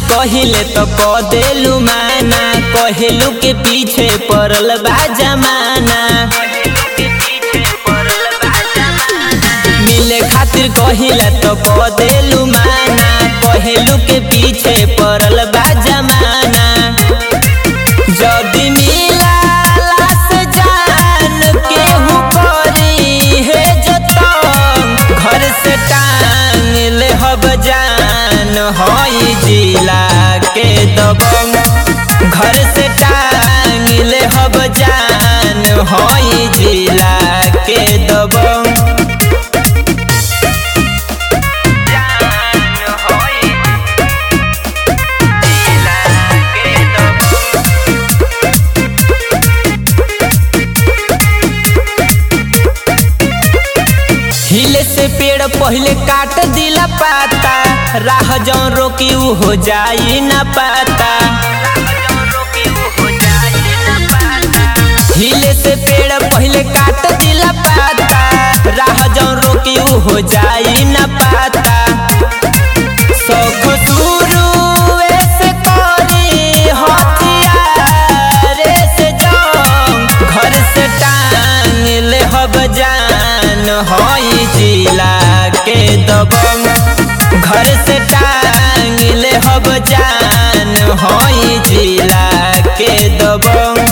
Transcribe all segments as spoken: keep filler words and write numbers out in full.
कहिले तो क देलू माना, कहेलू के पीछे पड़ल बा जमाना। मिले खातिर कहिले तो क देलू माना, कहेलू के पीछे पड़ल बा जमाना। जदी मिला से जान केहू करी है जतन, घर से टांग ले हब जान होई जिला के दबंग। घर से टांग ले हब जान होई जिला के दबंग। हिले से पेड़ पहले काट दिला पाता, राह जौन रोकी उ हो जाई ना पाता। हिले से पेड़ पहले काट दिला पाता, राह जौन रोकी उ हो जाई ना पाता। सौख शुरू ऐसे करी हथियार से जंग, घर से टांग ले हब जान होई जिला के दबंग। घर से टांग ले हब जान होई जिला के दबंग।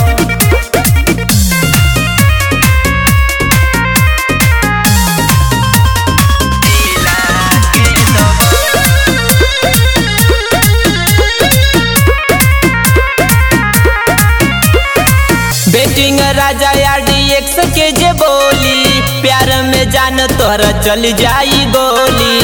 बेटिंग राजा आरडीएक्स के जे बोली, प्यार में जान तोहरा चल जाई गोली।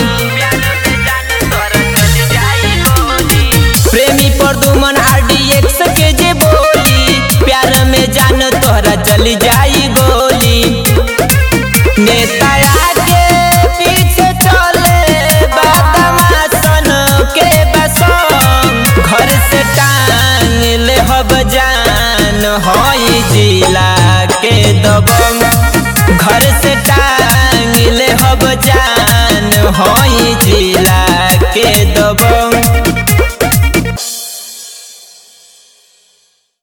प्रेमी प्रदुमन आरडीएक्स के जे बोली, प्यार में जान तोहरा चल जाई गोली। नेता आगे पीछे चले बदमाशन के बसंग, घर से टांग ले हब जान होई जिला के दबंग। घर से टांग ले हब जान होई जिला के दबंग।